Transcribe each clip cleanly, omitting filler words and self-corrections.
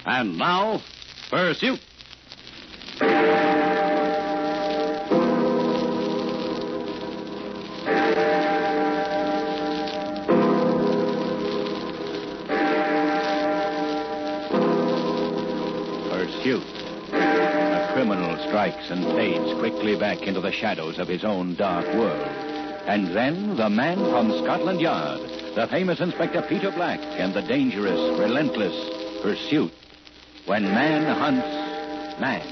And now, Pursuit. Pursuit. A criminal strikes and fades quickly back into the shadows of his own dark world. And then the man from Scotland Yard, the famous Inspector Peter Black, and the dangerous, relentless Pursuit. When man hunts man.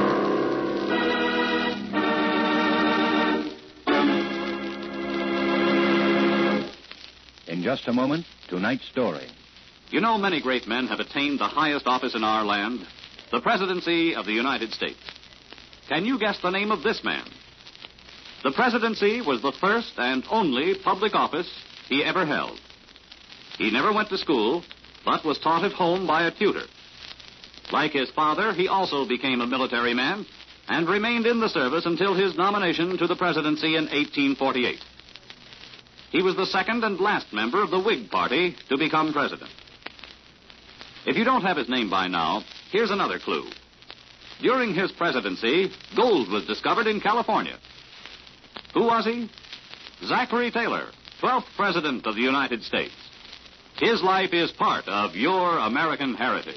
In just a moment, tonight's story. You know, many great men have attained the highest office in our land, the presidency of the United States. Can you guess the name of this man? The presidency was the first and only public office he ever held. He never went to school, but was taught at home by a tutor. Like his father, he also became a military man and remained in the service until his nomination to the presidency in 1848. He was the second and last member of the Whig Party to become president. If you don't have his name by now, here's another clue. During his presidency, gold was discovered in California. Who was he? Zachary Taylor, 12th President of the United States. His life is part of your American heritage.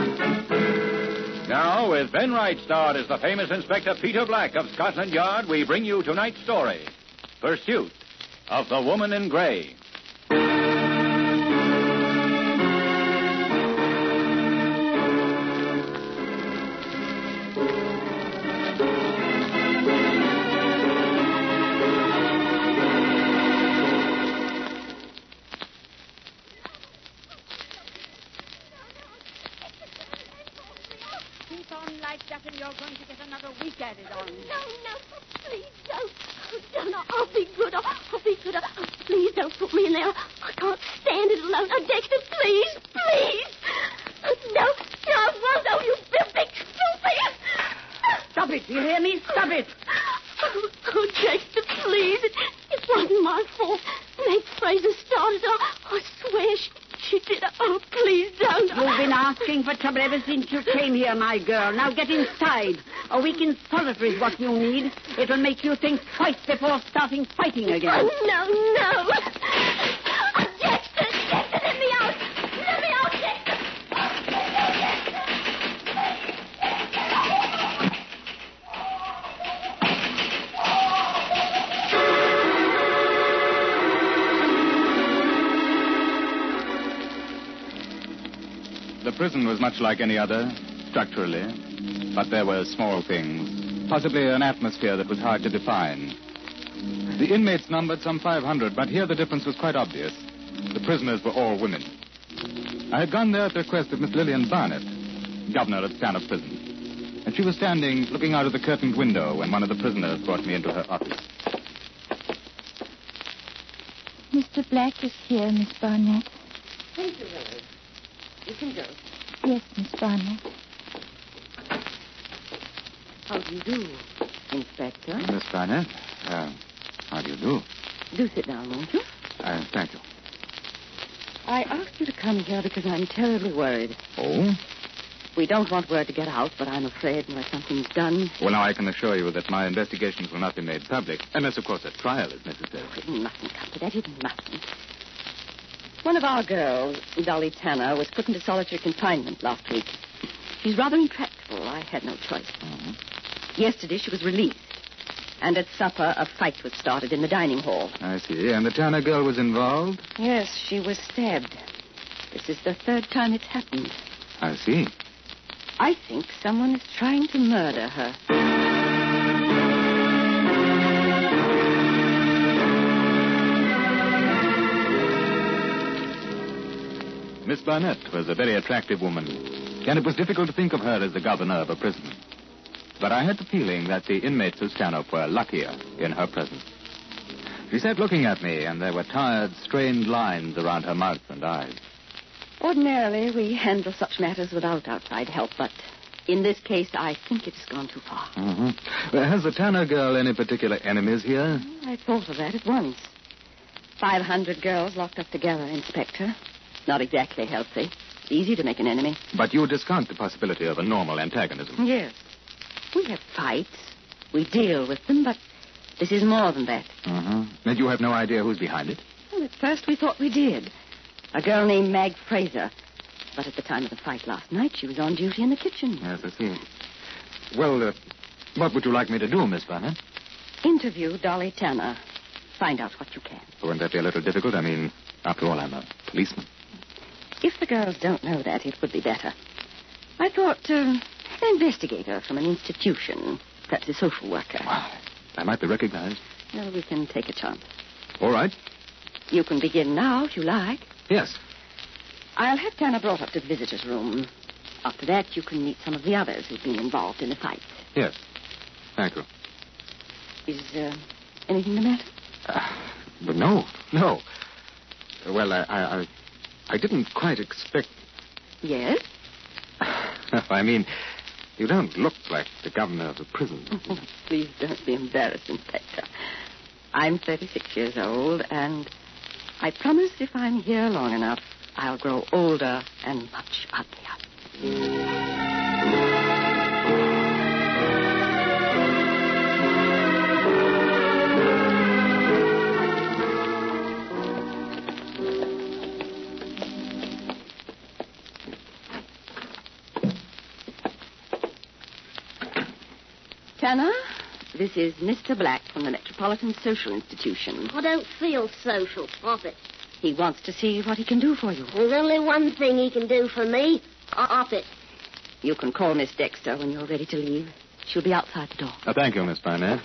Now, with Ben Wright starred as the famous Inspector Peter Black of Scotland Yard, we bring you tonight's story, Pursuit of the Woman in Gray. You're going to get another week at it on. No, please don't. Oh, no, I'll be good. I'll be good. Oh, please don't put me in there. I can't stand it alone. Oh, Dexter, please. No, oh, you big stupid. Stop it. Do you hear me? Stop it. Oh, Dexter, please. It wasn't my fault. Meg Fraser started. I swear she did. Oh, please don't. You've been asking for trouble ever since you came here, my girl. Now get inside. A week in solitary is what you need. It'll make you think twice before starting fighting again. Oh, no. Oh, Dexter, let me out. Let me out, Dexter. The prison was much like any other, structurally, but there were small things, possibly an atmosphere that was hard to define. The inmates numbered some 500, but here the difference was quite obvious. The prisoners were all women. I had gone there at the request of Miss Lillian Barnett, governor of Stanhope Prison, and she was standing looking out of the curtained window when one of the prisoners brought me into her office. Mr. Black is here, Miss Barnett. Thank you, Rose. You can go. Yes, Miss Barnett. How do you do, Inspector? Miss Barnett, how do you do? Do sit down, won't you? Thank you. I asked you to come here because I'm terribly worried. Oh? We don't want word to get out, but I'm afraid unless something's done... Well, now I can assure you that my investigations will not be made public, unless, of course, a trial is necessary. It mustn't come to that. It mustn't. One of our girls, Dolly Tanner, was put into solitary confinement last week. She's rather intractable. I had no choice. Mm-hmm. Yesterday she was released. And at supper, a fight was started in the dining hall. I see. And the Tanner girl was involved? Yes, she was stabbed. This is the third time it's happened. I see. I think someone is trying to murder her. Miss Barnett was a very attractive woman, and it was difficult to think of her as the governor of a prison. But I had the feeling that the inmates of Stanhope were luckier in her presence. She sat looking at me, and there were tired, strained lines around her mouth and eyes. Ordinarily, we handle such matters without outside help, but in this case, I think it has gone too far. Mm-hmm. Has the Tanner girl any particular enemies here? I thought of that at once. 500 girls locked up together, Inspector. Not exactly healthy. easy to make an enemy. But you discount the possibility of a normal antagonism. Yes. We have fights. We deal with them, but this is more than that. And you have no idea who's behind it? Well, at first we thought we did. A girl named Mag Fraser. But at the time of the fight last night, she was on duty in the kitchen. Yes, I see. Well, what would you like me to do, Miss Barnett? Interview Dolly Tanner. Find out what you can. Wouldn't that be a little difficult? I mean, after all, I'm a policeman. If the girls don't know that, it would be better. I thought an investigator from an institution, perhaps a social worker. Well, I might be recognized. Well, we can take a chance. All right. You can begin now, if you like. Yes. I'll have Tanner brought up to the visitor's room. After that, you can meet some of the others who've been involved in the fight. Yes. Thank you. Is anything the matter? But no. Well, I didn't quite expect... Yes? I mean, you don't look like the governor of the prison. Please don't be embarrassed, Inspector. I'm 36 years old, and I promise if I'm here long enough, I'll grow older and much uglier. Tanner, this is Mr. Black from the Metropolitan Social Institution. I don't feel social. Off it. He wants to see what he can do for you. There's only one thing he can do for me. Off it. You can call Miss Dexter when you're ready to leave. She'll be outside the door. Thank you, Miss Barnett.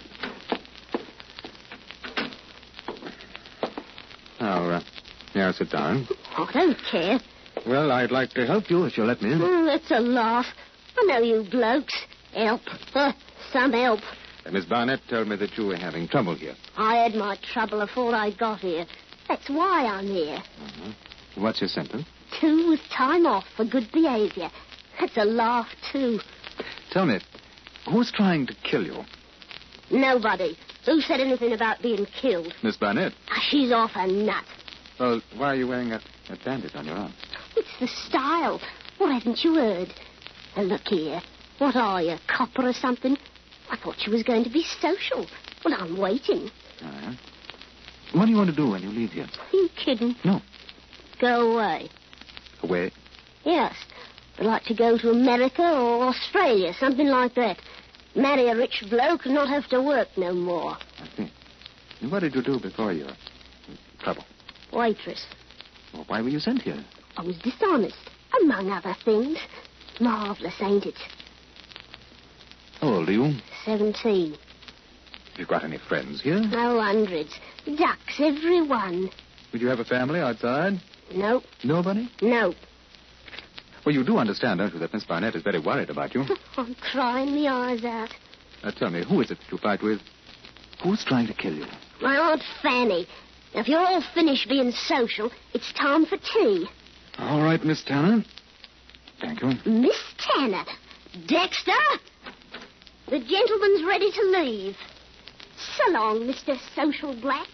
Now, sit down. I don't care. Well, I'd like to help you if you'll let me in. That's a laugh. I know you blokes. Help. Some help. Miss Barnett told me that you were having trouble here. I had my trouble before I got here. That's why I'm here. What's your sentence? 2 with time off for good behavior. That's a laugh, too. Tell me, who's trying to kill you? Nobody. Who said anything about being killed? Miss Barnett. She's off her nut. Well, why are you wearing a bandage on your arm? It's the style. What haven't you heard? Now, look here. What are you, copper or something? I thought you was going to be social. Well, I'm waiting. What do you want to do when you leave here? Are you kidding? No. Go away. Away? Yes. I'd like to go to America or Australia, something like that. Marry a rich bloke and not have to work no more. I see. And what did you do before your trouble? Waitress. Well, why were you sent here? I was dishonest, among other things. Marvellous, ain't it? How old are you? 17. Have you got any friends here? Oh, hundreds. Ducks, every one. Did you have a family outside? Nope. Nobody? Nope. Well, you do understand, don't you, that Miss Barnett is very worried about you? I'm crying my eyes out. Now, tell me, who is it that you fight with? Who's trying to kill you? My Aunt Fanny. Now, if you're all finished being social, it's time for tea. All right, Miss Tanner. Thank you. Miss Tanner. Dexter! The gentleman's ready to leave. So long, Mr. Social Black.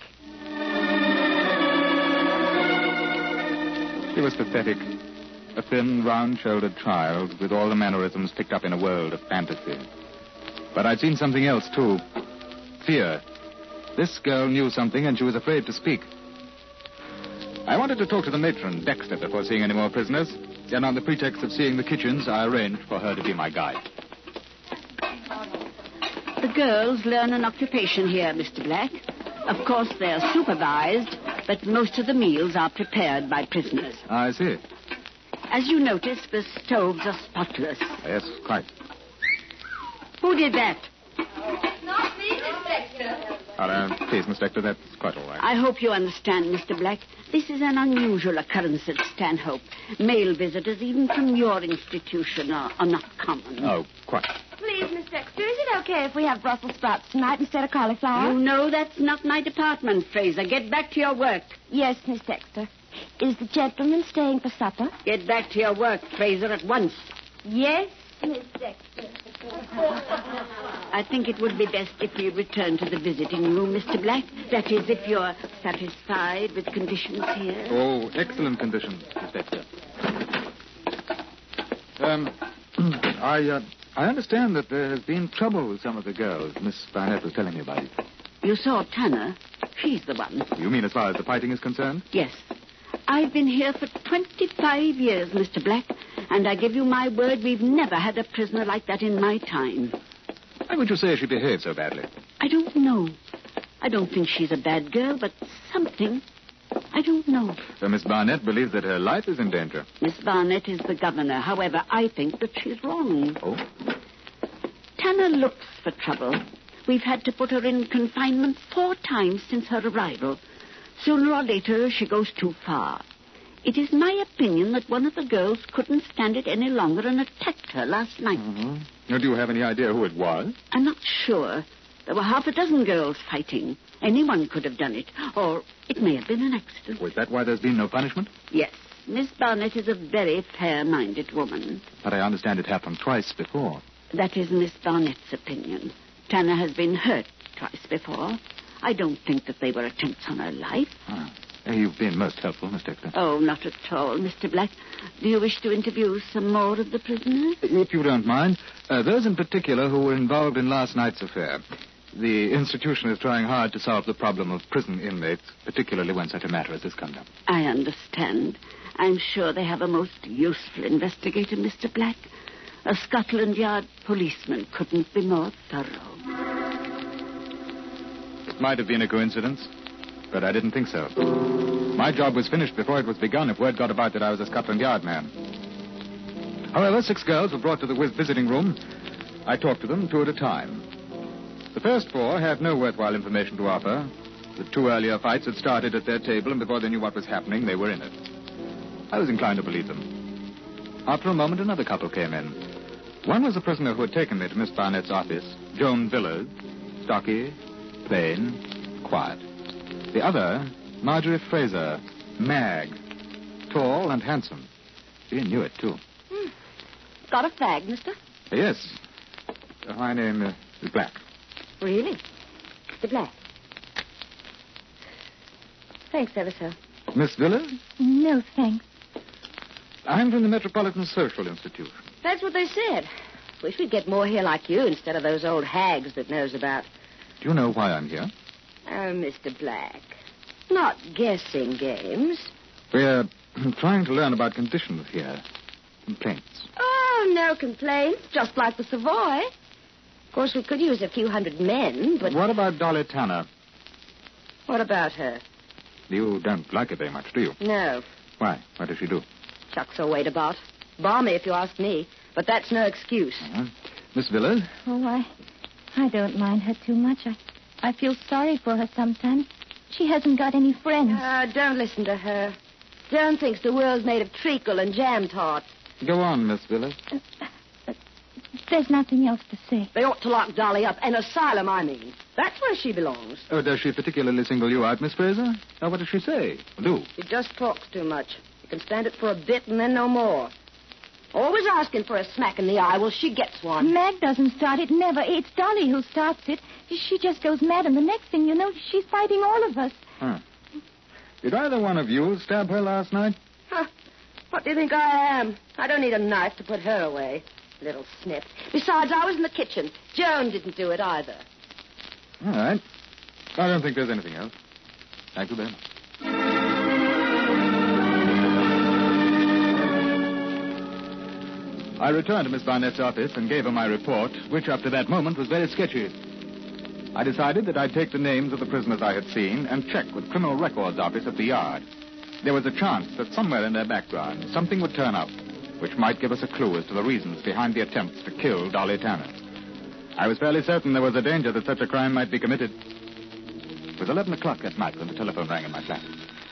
He was pathetic. A thin, round-shouldered child with all the mannerisms picked up in a world of fantasy. But I'd seen something else, too. Fear. This girl knew something, and she was afraid to speak. I wanted to talk to the matron, Dexter, before seeing any more prisoners. And on the pretext of seeing the kitchens, I arranged for her to be my guide. The girls learn an occupation here, Mr. Black. Of course, they're supervised, but most of the meals are prepared by prisoners. I see. As you notice, the stoves are spotless. Yes, quite. Who did that? Not me, Inspector. Please, Miss Dexter, that's quite all right. I hope you understand, Mr. Black. This is an unusual occurrence at Stanhope. Male visitors, even from your institution, are not common. Oh, quite. Please, Miss Dexter, is it okay if we have Brussels sprouts tonight instead of cauliflower? You know that's not my department, Fraser. Get back to your work. Yes, Miss Dexter. Is the gentleman staying for supper? Get back to your work, Fraser, at once. Yes, Miss Dexter. I think it would be best if we return to the visiting room, Mr. Black. That is, if you're satisfied with conditions here. Oh, excellent conditions, Miss Dexter. I understand that there has been trouble with some of the girls. Miss Barnett was telling me about it. You saw Tanner. She's the one. You mean as far as the fighting is concerned? Yes. I've been here for 25 years, Mr. Black, and I give you my word we've never had a prisoner like that in my time. Why would you say she behaved so badly? I don't know. I don't think she's a bad girl, but something. I don't know. So Miss Barnett believes that her life is in danger. Miss Barnett is the governor. However, I think that she's wrong. Oh? Tanner looks for trouble. We've had to put her in confinement 4 times since her arrival. Sooner or later, she goes too far. It is my opinion that one of the girls couldn't stand it any longer and attacked her last night. Mm-hmm. Now, do you have any idea who it was? I'm not sure. There were half a dozen girls fighting. Anyone could have done it. Or it may have been an accident. Was that why there's been no punishment? Yes. Miss Barnett is a very fair-minded woman. But I understand it happened twice before. That is Miss Barnett's opinion. Tanner has been hurt twice before. I don't think that they were attempts on her life. Ah. You've been most helpful, Miss Dexter. Oh, not at all, Mr. Black. Do you wish to interview some more of the prisoners? If you don't mind. Those in particular who were involved in last night's affair. The institution is trying hard to solve the problem of prison inmates, particularly when such a matter as this comes up. I understand. I'm sure they have a most useful investigator, Mr. Black. A Scotland Yard policeman couldn't be more thorough. It might have been a coincidence, but I didn't think so. My job was finished before it was begun if word got about that I was a Scotland Yard man. However, 6 girls were brought to the visiting room. I talked to them 2 at a time. The first 4 had no worthwhile information to offer. The 2 earlier fights had started at their table, and before they knew what was happening, they were in it. I was inclined to believe them. After a moment, another couple came in. One was the prisoner who had taken me to Miss Barnett's office, Joan Villard, stocky, plain, quiet. The other, Marjorie Fraser, Mag, tall and handsome. She knew it, too. Got a fag, mister? Yes. My name is Black. Really? Mr. Black. Thanks ever so. Miss Villard? No, thanks. I'm from the Metropolitan Social Institute. That's what they said. Wish we'd get more here like you instead of those old hags that knows about. Do you know why I'm here? Oh, Mr. Black. Not guessing games. We're trying to learn about conditions here. Complaints. Oh, no complaints. Just like the Savoy. Of course, we could use a few hundred men, but... What about Dolly Tanner? What about her? You don't like her very much, do you? No. Why? What does she do? Chucks her weight about. Balmy, if you ask me. But that's no excuse. Miss Villard? Oh, I don't mind her too much. I feel sorry for her sometimes. She hasn't got any friends. Don't listen to her. Joan thinks the world's made of treacle and jam tart. Go on, Miss Villard. There's nothing else to say. They ought to lock Dolly up. An asylum, I mean. That's where she belongs. Oh, does she particularly single you out, Miss Fraser? Now, what does she say? Do. She just talks too much. You can stand it for a bit and then no more. Always asking for a smack in the eye. Well, she gets one. Mag doesn't start it, never. It's Dolly who starts it. She just goes mad, and the next thing you know, she's fighting all of us. Huh. Did either one of you stab her last night? Huh. What do you think I am? I don't need a knife to put her away. Little snip. Besides, I was in the kitchen. Joan didn't do it either. All right. I don't think there's anything else. Thank you very much. I returned to Miss Barnett's office and gave her my report, which up to that moment was very sketchy. I decided that I'd take the names of the prisoners I had seen and check with Criminal Records Office at the Yard. There was a chance that somewhere in their background something would turn up, which might give us a clue as to the reasons behind the attempts to kill Dolly Tanner. I was fairly certain there was a danger that such a crime might be committed. It was 11 o'clock that night when the telephone rang in my flat.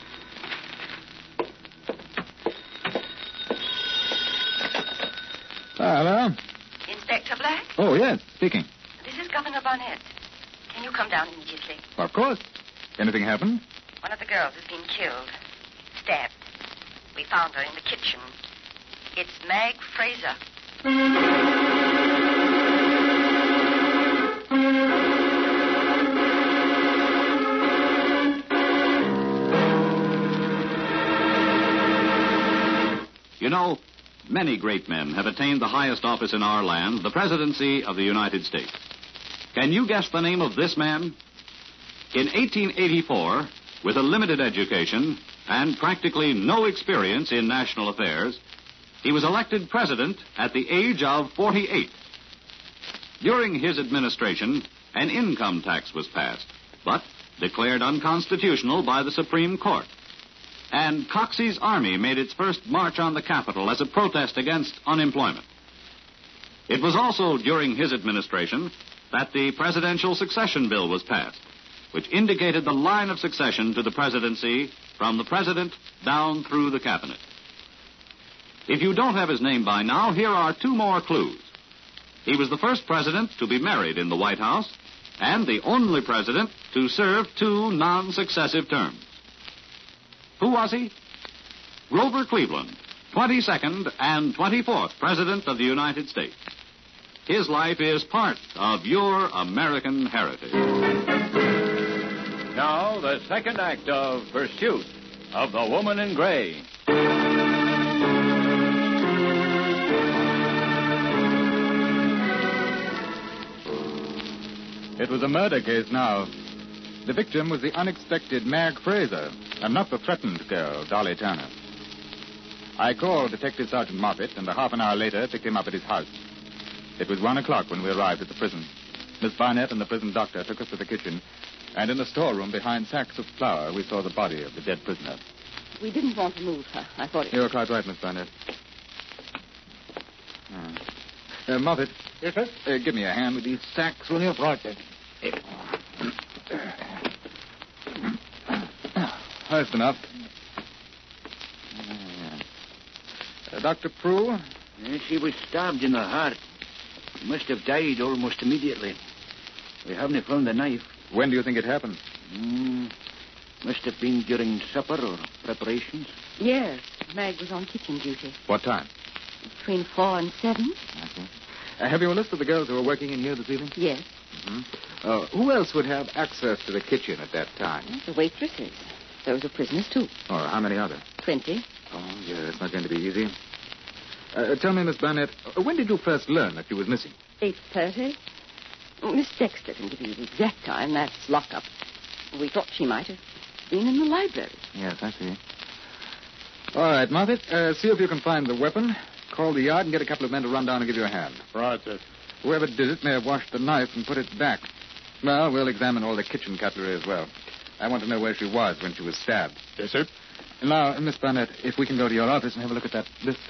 Hello? Inspector Black? Oh, yes, speaking. This is Governor Barnett. Can you come down immediately? Of course. Anything happened? One of the girls has been killed. Stabbed. We found her in the kitchen. It's Mag Fraser. You know, Many great men have attained the highest office in our land, the presidency of the United States. Can you guess the name of this man? In 1884, with a limited education and practically no experience in national affairs, he was elected president at the age of 48. During his administration, an income tax was passed, but declared unconstitutional by the Supreme Court. And Coxey's army made its first march on the Capitol as a protest against unemployment. It was also during his administration that the Presidential Succession Bill was passed, which indicated the line of succession to the presidency from the president down through the cabinet. If you don't have his name by now, here are two more clues. He was the first president to be married in the White House and the only president to serve 2 non-successive terms. Who was he? Grover Cleveland, 22nd and 24th President of the United States. His life is part of your American heritage. Now, the second act of Pursuit of the Woman in Gray. It was a murder case now. The victim was the unexpected Mag Fraser, and not the threatened girl, Dolly Turner. I called Detective Sergeant Moffat, and a half an hour later picked him up at his house. It was 1 o'clock when we arrived at the prison. Miss Barnett and the prison doctor took us to the kitchen, and in the storeroom behind sacks of flour, we saw the body of the dead prisoner. We didn't want to move her. I thought it... You're quite right, Miss Barnett. Moffat. Yes, sir? Give me a hand with these sacks, will you? Right, then. That's enough. Dr. Prue? She was stabbed in the heart. Must have died almost immediately. We haven't found the knife. When do you think it happened? Must have been during supper or preparations. Yes, Mag was on kitchen duty. What time? Between 4 and 7. Okay. Have you a list of the girls who were working in here this evening? Yes. Who else would have access to the kitchen at that time? The waitresses. Those are prisoners, too. Oh, how many are there? 20. Oh, yeah, that's not going to be easy. Tell me, Miss Barnett, when did you first learn that she was missing? 8:30. Miss Dexter can give you the exact time. That's lockup. We thought she might have been in the library. Yes, I see. All right, Moffat, see if you can find the weapon. Call the yard and get a couple of men to run down and give you a hand. Right, sir. Whoever did it may have washed the knife and put it back. Well, we'll examine all the kitchen cutlery as well. I want to know where she was when she was stabbed. Yes, sir. Now, Miss Barnett, if we can go to your office and have a look at that list.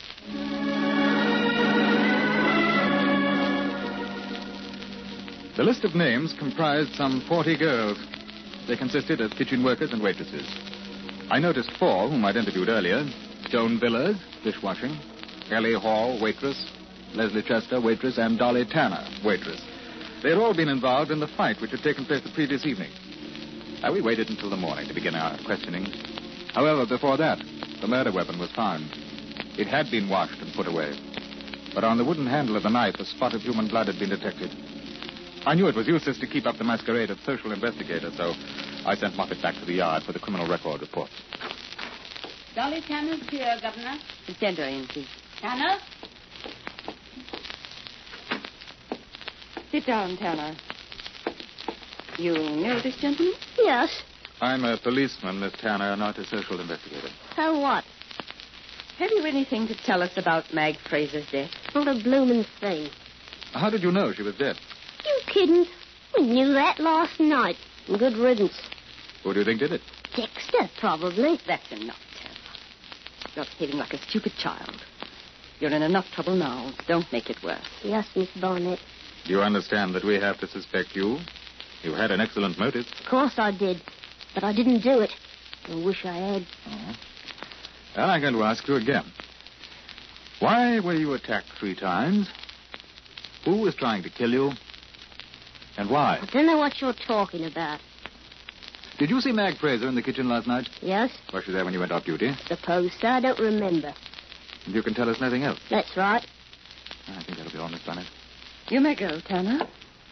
The list of names comprised some 40 girls. They consisted of kitchen workers and waitresses. I noticed 4 whom I'd interviewed earlier. Joan Villers, dishwashing. Ellie Hall, waitress. Leslie Chester, waitress. And Dolly Tanner, waitress. They had all been involved in the fight which had taken place the previous evening. We waited until the morning to begin our questioning. However, before that, the murder weapon was found. It had been washed and put away. But on the wooden handle of the knife, a spot of human blood had been detected. I knew it was useless to keep up the masquerade of social investigator, so I sent Moffat back to the yard for the criminal record report. Dolly Tanner's here, Governor. Send her in, please. Tanner? Sit down, Tanner. You know this gentleman? Yes. I'm a policeman, Miss Tanner, not a social investigator. So what? Have you anything to tell us about Mag Fraser's death? Not a bloomin' thing. How did you know she was dead? You kidding? We knew that last night. Good riddance. Who do you think did it? Dexter, probably. That's enough, Tanner. You're behaving like a stupid child. You're in enough trouble now. Don't make it worse. Yes, Miss Barnett. Do you understand that we have to suspect you? You had an excellent motive. Of course I did. But I didn't do it. I wish I had. Oh. Well, I'm going to ask you again. Why were you attacked 3 times? Who was trying to kill you? And why? I don't know what you're talking about. Did you see Mag Fraser in the kitchen last night? Yes? Was she there when you went off duty? Suppose so. I don't remember. And you can tell us nothing else? That's right. I think that'll be all, Miss Barnett. You may go, Tanner.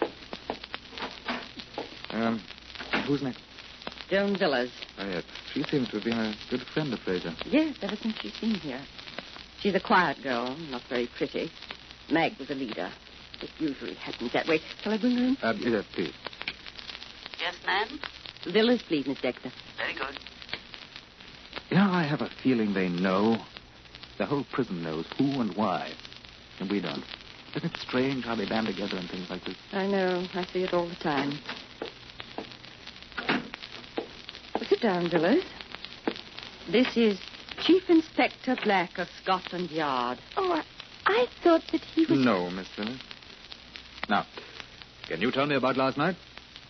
Who's next? Joan Villers. Oh, yes. She seems to have been a good friend of Fraser. Yes, ever since she's been here. She's a quiet girl, not very pretty. Mag was a leader. It usually happens that way. Shall I bring her in? Yes, please. Yes, ma'am? Villas, please, Miss Dexter. Very good. Yeah, I have a feeling they know. The whole prison knows who and why. And we don't. Isn't it strange how they band together and things like this? I know. I see it all the time. Sit down, Villas. This is Chief Inspector Black of Scotland Yard. Oh, I thought that he was... No, Miss Villas. Now, can you tell me about last night?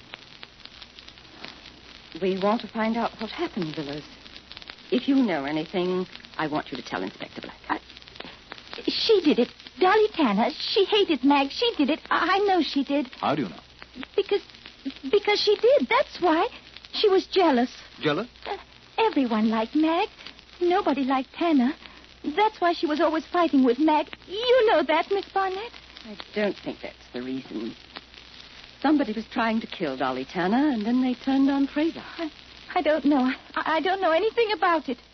We want to find out what happened, Villas. If you know anything, I want you to tell Inspector Black. She did it. Dolly Tanner. She hated Mag. She did it. I know she did. How do you know? Because she did. That's why. She was jealous. Jealous? Everyone liked Mag. Nobody liked Tanner. That's why she was always fighting with Mag. You know that, Miss Barnett. I don't think that's the reason. Somebody was trying to kill Dolly Tanner, and then they turned on Fraser. I don't know. I don't know anything about it.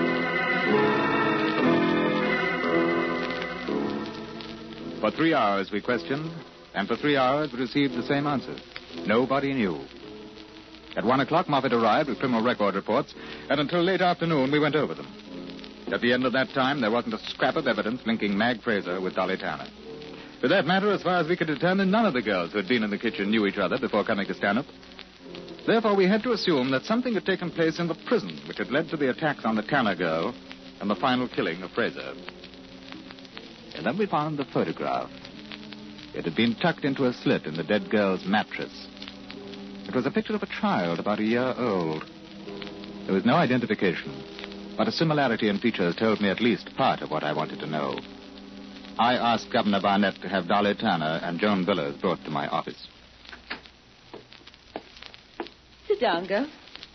For 3 hours we questioned, and for 3 hours we received the same answers. Nobody knew. At 1 o'clock, Moffat arrived with criminal record reports, and until late afternoon we went over them. At the end of that time, there wasn't a scrap of evidence linking Mag Fraser with Dolly Tanner. For that matter, as far as we could determine, none of the girls who had been in the kitchen knew each other before coming to Stanhope. Therefore, we had to assume that something had taken place in the prison which had led to the attacks on the Tanner girl and the final killing of Fraser. And then we found the photograph. It had been tucked into a slit in the dead girl's mattress. It was a picture of a child about a year old. There was no identification, but a similarity in features told me at least part of what I wanted to know. I asked Governor Barnett to have Dolly Tanner and Joan Villas brought to my office. Sit down, girl.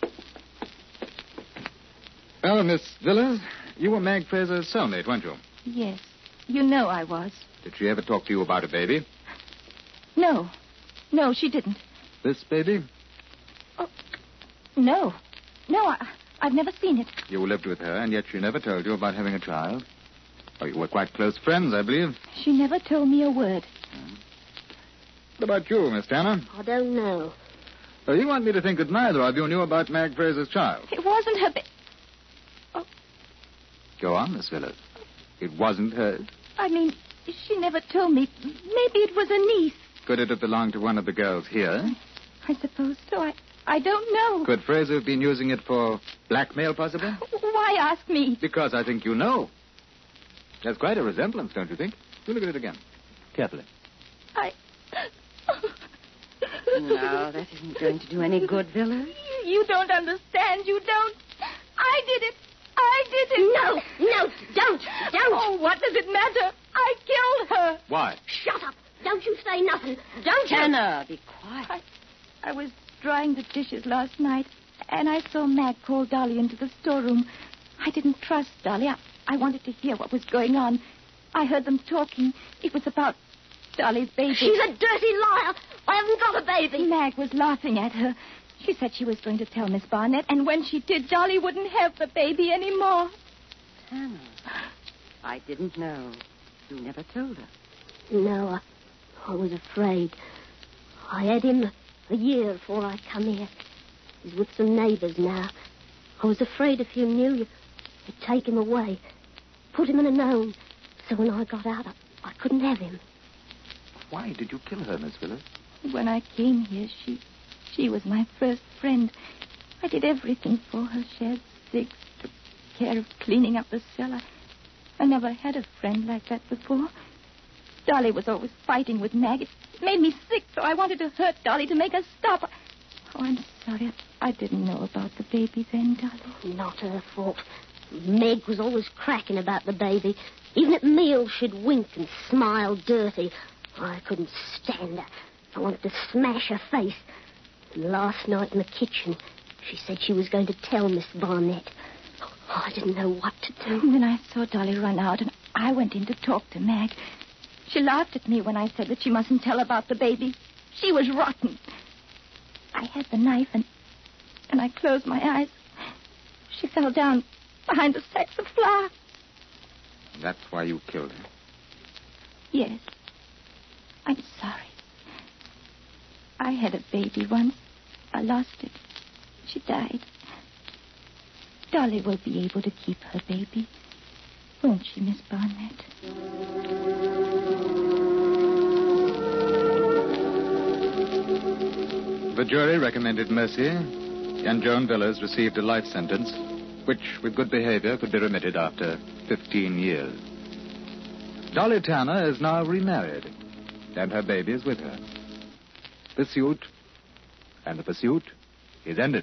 Well, Miss Villas, you were Mag Fraser's cellmate, weren't you? Yes. You know I was. Did she ever talk to you about a baby? No. No, she didn't. This baby? Oh, no. No, I've never seen it. You lived with her, and yet she never told you about having a child? Oh, you were quite close friends, I believe. She never told me a word. What about you, Miss Tanner? I don't know. Oh, you want me to think that neither of you knew about Mag Fraser's child? It wasn't her Oh. Go on, Miss Villas. It wasn't hers? I mean, she never told me. Maybe it was a niece. Could it have belonged to one of the girls here? I suppose so. I don't know. Could Fraser have been using it for blackmail, possibly? Why ask me? Because I think you know. There's quite a resemblance, don't you think? You look at it again. Carefully. No, that isn't going to do any good, Villas. You don't understand. You don't. I did it. I did it. No, don't. Oh, what does it matter? I killed her. Why? Shut up. Don't you say nothing. Don't you? Tanner, be quiet. I was drying the dishes last night, and I saw Mag call Dolly into the storeroom. I didn't trust Dolly. I wanted to hear what was going on. I heard them talking. It was about Dolly's baby. She's a dirty liar. I haven't got a baby. Mag was laughing at her. She said she was going to tell Miss Barnett, and when she did, Dolly wouldn't have the baby anymore. Tanner, I didn't know. You never told her. No, I was afraid. I had him a year before I come here. He's with some neighbors now. I was afraid if you knew, you'd take him away. Put him in a home. So when I got out, I couldn't have him. Why did you kill her, Miss Villas? When I came here, she was my first friend. I did everything for her. Shared cigs, took care of cleaning up the cellar. I never had a friend like that before. Dolly was always fighting with Mag. It made me sick, so I wanted to hurt Dolly to make her stop. Oh, I'm sorry. I didn't know about the baby then, Dolly. Not her fault. Meg was always cracking about the baby. Even at meals, she'd wink and smile dirty. I couldn't stand her. I wanted to smash her face. And last night in the kitchen, she said she was going to tell Miss Barnett. Oh, I didn't know what to do. And then I saw Dolly run out, and I went in to talk to Mag. She laughed at me when I said that she mustn't tell about the baby. She was rotten. I had the knife, and I closed my eyes. She fell down behind the sacks of flour. That's why you killed her. Yes. I'm sorry. I had a baby once. I lost it. She died. Dolly will be able to keep her baby. Won't she, Miss Barnett? The jury recommended mercy, and Joan Villas received a life sentence, which, with good behavior, could be remitted after 15 years. Dolly Tanner is now remarried, and her baby is with her. The suit is ended.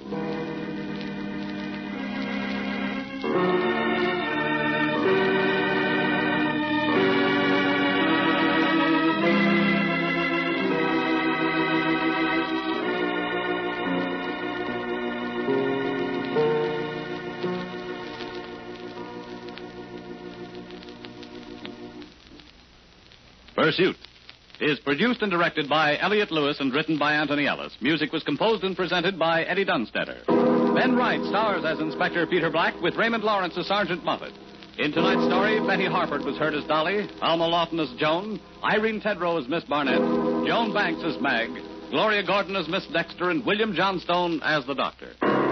Pursuit is produced and directed by Elliott Lewis and written by Anthony Ellis. Music was composed and presented by Eddie Dunstetter. Ben Wright stars as Inspector Peter Black with Raymond Lawrence as Sergeant Moffat. In tonight's story, Betty Harford was heard as Dolly, Alma Lawton as Joan, Irene Tedrow as Miss Barnett, Joan Banks as Mag, Gloria Gordon as Miss Dexter, and William Johnstone as the Doctor.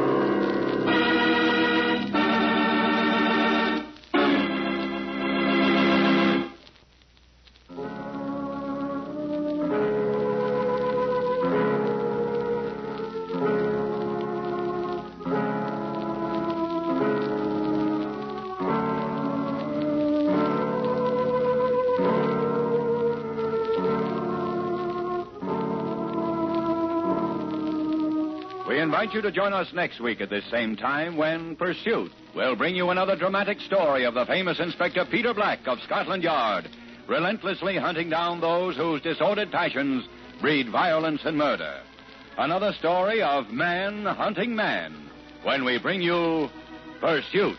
We invite you to join us next week at this same time when Pursuit will bring you another dramatic story of the famous Inspector Peter Black of Scotland Yard, relentlessly hunting down those whose disordered passions breed violence and murder. Another story of man hunting man when we bring you Pursuit.